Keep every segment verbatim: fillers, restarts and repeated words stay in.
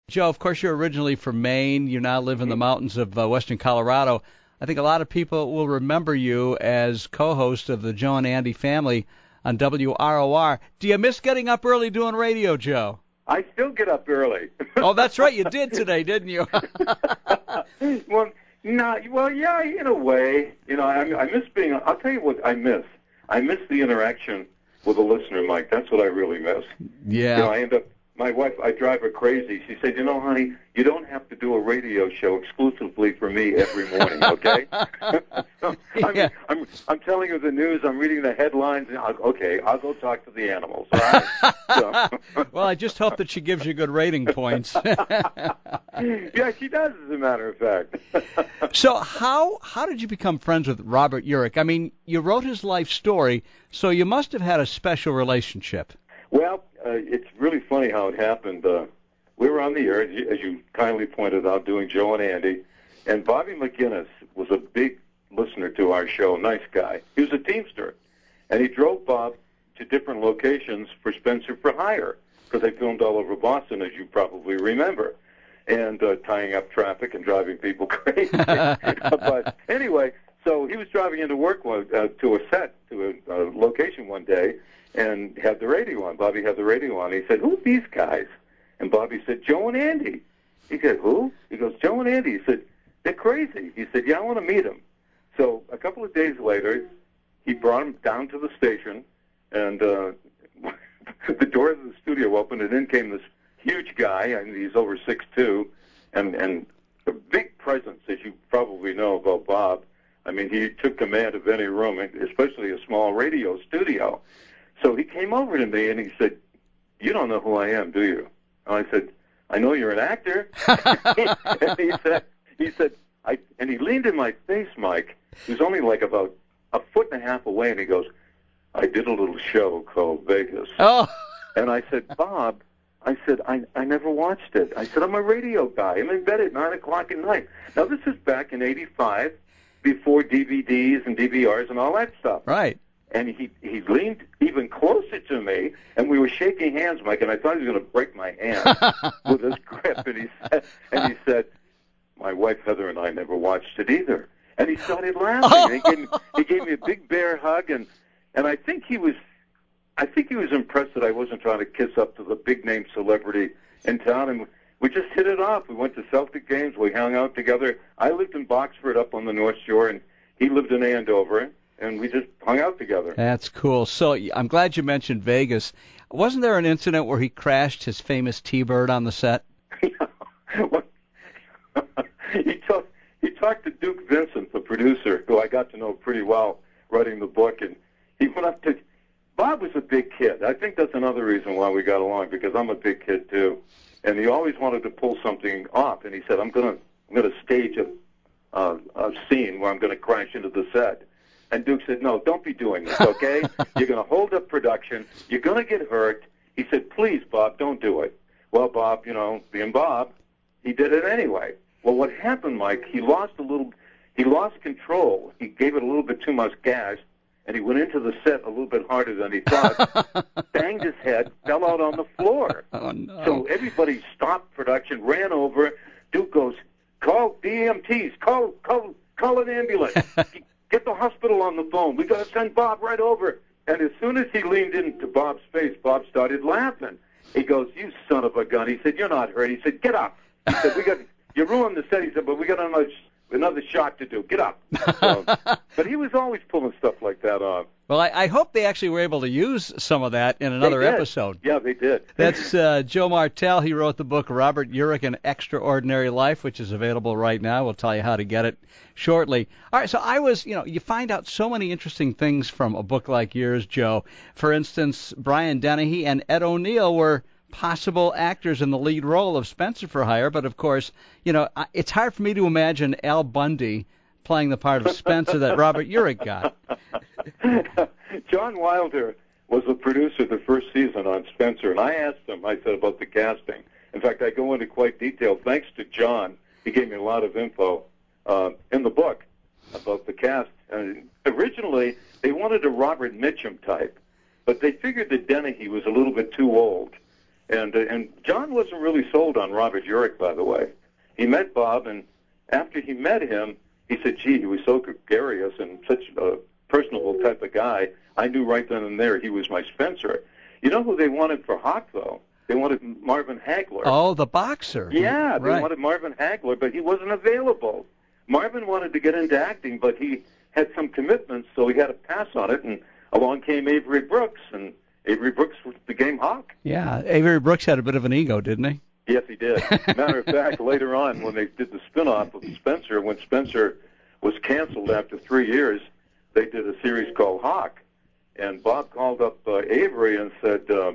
Joe, of course, you're originally from Maine. You now live in the mountains of uh, western Colorado. I think a lot of people will remember you as co-host of the Joe and Andy Family on W R O R. Do you miss getting up early doing radio, Joe? I still get up early. Oh, that's right. You did today, didn't you? well, no, well, yeah, in a way. You know, I, I miss being, I'll tell you what I miss. I miss the interaction with a listener, Mike. That's what I really miss. Yeah. You know, I end up, my wife, I drive her crazy. She said, you know, honey, you don't have to do a radio show exclusively for me every morning, okay? so, I mean, I'm, I'm telling her the news, I'm reading the headlines, and I'll, okay, I'll go talk to the animals, all right? So. Well, I just hope that she gives you good rating points. Yeah, she does, as a matter of fact. So how how did you become friends with Robert Urich? I mean, you wrote his life story, so you must have had a special relationship. Well, uh, it's really funny how it happened. Uh, we were on the air, as you, as you kindly pointed out, doing Joe and Andy, and Bobby McGinnis was a big listener to our show, nice guy. He was a Teamster, and he drove Bob to different locations for Spencer for Hire, because they filmed all over Boston, as you probably remember, and uh, tying up traffic and driving people crazy. But anyway, so he was driving into work one, uh, to a set, to a, a location one day, and had the radio on. Bobby had the radio on. He said, who are these guys? And Bobby said, Joe and Andy. He said, who? He goes, Joe and Andy. He said, they're crazy. He said, yeah, I want to meet them. So a couple of days later, he brought them down to the station, and uh, the doors of the studio opened, and in came this huge guy. I mean, he's over six two, and, and a big presence, as you probably know about Bob. I mean, he took command of any room, especially a small radio studio. So he came over to me and he said, you don't know who I am, do you? And I said, I know you're an actor. And he said, he said, I, and he leaned in my face, Mike. He was only like about a foot and a half away, and he goes, I did a little show called Vegas. Oh. And I said, Bob, I said, I, I never watched it. I said, I'm a radio guy. I'm in bed at nine o'clock at night. Now, this is back in eighty-five, before D V Ds and D V Rs and all that stuff. Right. And he, he leaned even closer to me, and we were shaking hands, Mike, and I thought he was going to break my hand with his grip. And he said, and he said, my wife Heather and I never watched it either. And he started laughing. And he, gave me, he gave me a big bear hug, and and I think he was, I think he was impressed that I wasn't trying to kiss up to the big name celebrity in town. And we just hit it off. We went to Celtic games. We hung out together. I lived in Boxford up on the North Shore, and he lived in Andover. And we just hung out together. That's cool. So I'm glad you mentioned Vegas. Wasn't there an incident where he crashed his famous T-Bird on the set? Well, he talked. He talked to Duke Vincent, the producer, who I got to know pretty well, writing the book, and he went up to. Bob was a big kid. I think that's another reason why we got along, because I'm a big kid too, and he always wanted to pull something off. And he said, "I'm gonna, I'm gonna stage a, uh, a scene where I'm gonna crash into the set." And Duke said, no, don't be doing this, okay? You're going to hold up production. You're going to get hurt. He said, please, Bob, don't do it. Well, Bob, you know, being Bob, he did it anyway. Well, what happened, Mike, he lost a little, he lost control. He gave it a little bit too much gas, and he went into the set a little bit harder than he thought, banged his head, fell out on the floor. Oh, no. So everybody stopped production, ran over. Duke goes, call the E M Ts, call, call, call an ambulance. Get the hospital on the phone. We got to send Bob right over. And as soon as he leaned into Bob's face, Bob started laughing. He goes, you son of a gun. He said, you're not hurt. He said, get up. He said, we got, you ruined the set. He said, but we got another, another shot to do. Get up. So, but he was always pulling stuff like that off. Well, I, I hope they actually were able to use some of that in another They did. episode. Yeah, they did. That's uh, Joe Martell. He wrote the book Robert Urich, An Extraordinary Life, which is available right now. We'll tell you how to get it shortly. All right, so I was, you know, you find out so many interesting things from a book like yours, Joe. For instance, Brian Dennehy and Ed O'Neill were possible actors in the lead role of Spencer for Hire, but of course, you know, it's hard for me to imagine Al Bundy playing the part of Spencer that Robert Urich got. John Wilder was the producer the first season on Spencer, and I asked him, I said, about the casting. In fact, I go into quite detail. Thanks to John, he gave me a lot of info uh, in the book about the cast. And originally, they wanted a Robert Mitchum type, but they figured that Dennehy was a little bit too old. And uh, and John wasn't really sold on Robert Urich, by the way. He met Bob, and after he met him, he said, gee, he was so gregarious and such a personable type of guy. I knew right then and there he was my Spencer. You know who they wanted for Hawk, though? They wanted Marvin Hagler. Oh, the boxer. Yeah, they right. wanted Marvin Hagler, but he wasn't available. Marvin wanted to get into acting, but he had some commitments, so he had to pass on it, and along came Avery Brooks, and Avery Brooks became Hawk. Yeah, Avery Brooks had a bit of an ego, didn't he? Yes, he did. Matter of fact, later on, when they did the spin-off of Spencer, when Spencer was canceled after three years, they did a series called Hawk. And Bob called up uh, Avery and said, uh,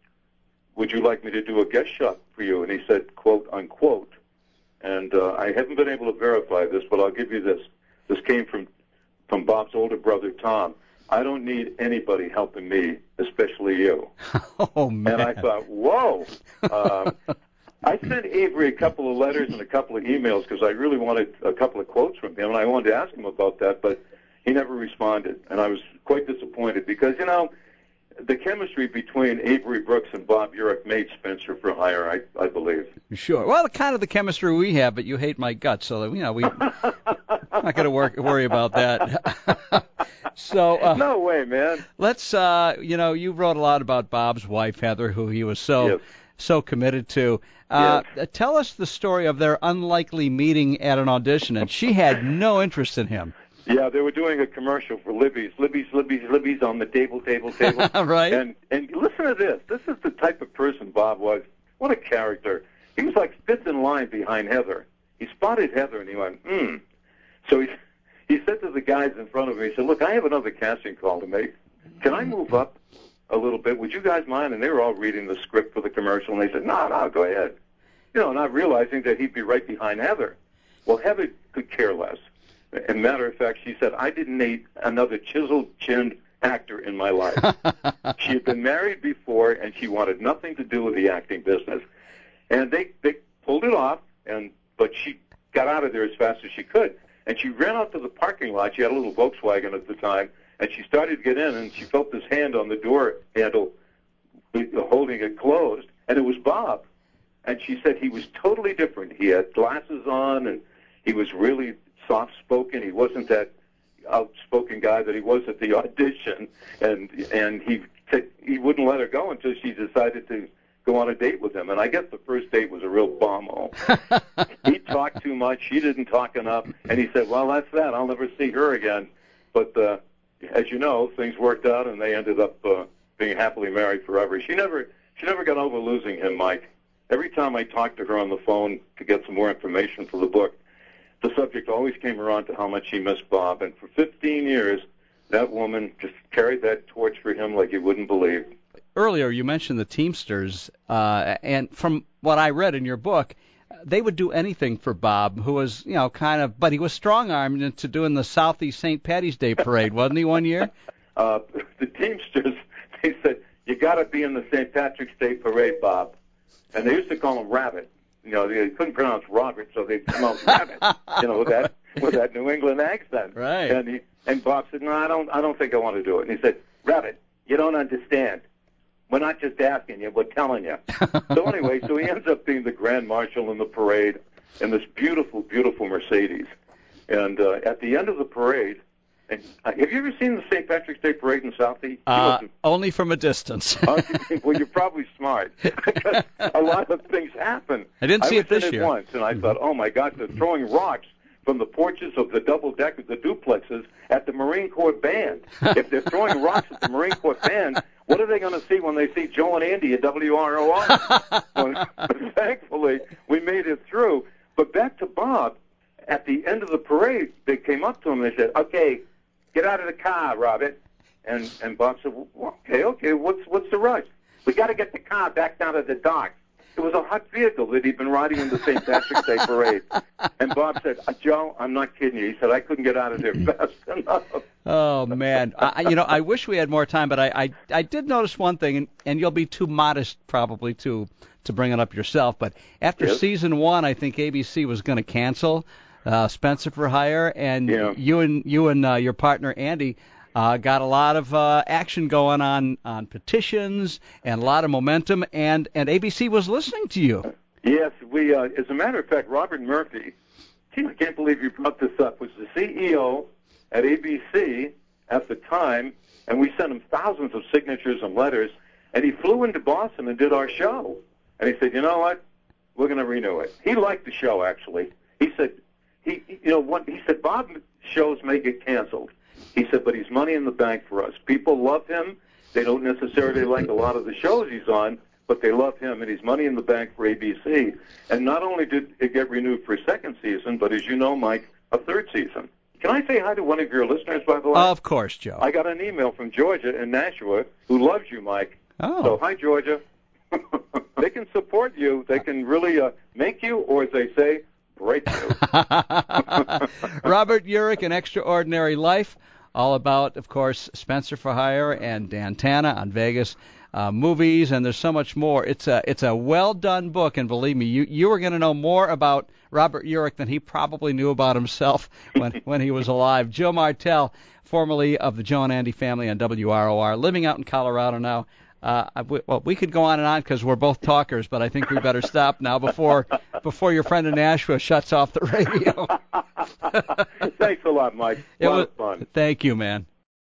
would you like me to do a guest shot for you? And he said, quote, unquote. And uh, I haven't been able to verify this, but I'll give you this. This came from, from Bob's older brother, Tom. I don't need anybody helping me, especially you. Oh, man. And I thought, whoa. Um, I sent Avery a couple of letters and a couple of emails because I really wanted a couple of quotes from him, and I wanted to ask him about that, but he never responded. And I was quite disappointed because, you know, the chemistry between Avery Brooks and Bob Urich made Spencer for Hire, I, I believe. Sure. Well, the kind of the chemistry we have, but you hate my guts, so, you know, we, I'm not going to work, worry about that. So uh, no way, man. Let's, uh, you know, you wrote a lot about Bob's wife, Heather, who he was so yes. so committed to. Uh, yes. Tell us the story of their unlikely meeting at an audition, and she had no interest in him. Yeah, they were doing a commercial for Libby's, Libby's, Libby's, Libby's on the table, table, table. Right. And and listen to this. This is the type of person Bob was. What a character. He was like fifth in line behind Heather. He spotted Heather and he went, hmm. So he he said to the guys in front of me, he said, look, I have another casting call to make. Can I move up a little bit? Would you guys mind? And they were all reading the script for the commercial, and they said, no, no, go ahead. You know, not realizing that he'd be right behind Heather. Well, Heather could care less. As a matter of fact, she said, I didn't need another chiseled-chinned actor in my life. She had been married before, and she wanted nothing to do with the acting business. And they, they pulled it off, and but she got out of there as fast as she could. And she ran out to the parking lot. She had a little Volkswagen at the time, and she started to get in, and she felt this hand on the door handle holding it closed, and it was Bob. And she said he was totally different. He had glasses on, and he was really soft-spoken. He wasn't that outspoken guy that he was at the audition, and and he said he wouldn't let her go until she decided to go on a date with him. And I guess the first date was a real bomb-hole. He talked too much. She didn't talk enough. And he said, well, that's that. I'll never see her again. But uh, as you know, things worked out, and they ended up uh, being happily married forever. She never she never got over losing him, Mike. Every time I talked to her on the phone to get some more information for the book, the subject always came around to how much she missed Bob. And for fifteen years, that woman just carried that torch for him like you wouldn't believe. Earlier, you mentioned the Teamsters, uh, and from what I read in your book, they would do anything for Bob, who was, you know, kind of, but he was strong-armed into doing the Southeast Saint Patty's Day parade, wasn't he, one year? Uh, the Teamsters, they said, you got to be in the Saint Patrick's Day parade, Bob. And they used to call him Rabbit. You know, they couldn't pronounce Robert, so they'd come out Rabbit, you know, with that with that New England accent. Right. And he, and Bob said, no, I don't, I don't think I want to do it. And he said, Rabbit, you don't understand. We're not just asking you, we're telling you. So anyway, so he ends up being the Grand Marshal in the parade in this beautiful, beautiful Mercedes. And uh, at the end of the parade, and, uh, have you ever seen the Saint Patrick's Day parade in Southie? Uh, only from a distance. uh, well, you're probably smart because a lot of things happen. I didn't see I it this was in year. It once, and I mm-hmm. thought, oh my God, they're throwing rocks from the porches of the double deck of the duplexes at the Marine Corps band. If they're throwing rocks at the Marine Corps band, what are they going to see when they see Joe and Andy at W R O R? Well, thankfully, we made it through. But back to Bob, at the end of the parade, they came up to him and they said, okay, get out of the car, Robert. And and Bob said, well, okay, okay, what's what's the rush? We got to get the car back down to the dock. It was a hot vehicle that he'd been riding in the Saint Patrick's Day parade. And Bob said, uh, Joe, I'm not kidding you. He said, I couldn't get out of there fast enough. Oh, man. I, you know, I wish we had more time, but I, I, I did notice one thing, and, and you'll be too modest probably to, to bring it up yourself, but after yes. season one, I think A B C was going to cancel uh, Spencer for Hire, and yeah. you and you and uh, your partner, Andy, Uh, got a lot of uh, action going on on petitions and a lot of momentum, and, and A B C was listening to you. Yes, we. Uh, as a matter of fact, Robert Murphy, gee, I can't believe you brought this up, was the C E O at A B C at the time, and we sent him thousands of signatures and letters, and he flew into Boston and did our show. And he said, you know what, we're going to renew it. He liked the show, actually. He said, he, you know, what he said, Bob shows may get canceled. He said, but he's money in the bank for us. People love him. They don't necessarily like a lot of the shows he's on, but they love him, and he's money in the bank for A B C. And not only did it get renewed for a second season, but as you know, Mike, a third season. Can I say hi to one of your listeners, by the way? Of course, Joe. I got an email from Georgia in Nashua who loves you, Mike. Oh. So, hi, Georgia. They can support you. They can really uh, make you, or as they say, break you. Robert Urich, An Extraordinary Life, all about, of course, Spencer for Hire and Dan Tana on Vegas uh, movies, and there's so much more. It's a it's a well-done book, and believe me, you, you are going to know more about Robert Urich than he probably knew about himself when, when he was alive. Joe Martell, formerly of the Joe and Andy family on W R O R, living out in Colorado now. Uh, I, well, we could go on and on because we're both talkers, but I think we better stop now before before your friend in Nashua shuts off the radio. Thanks a lot, Mike. A It lot was, of fun. Thank you, man.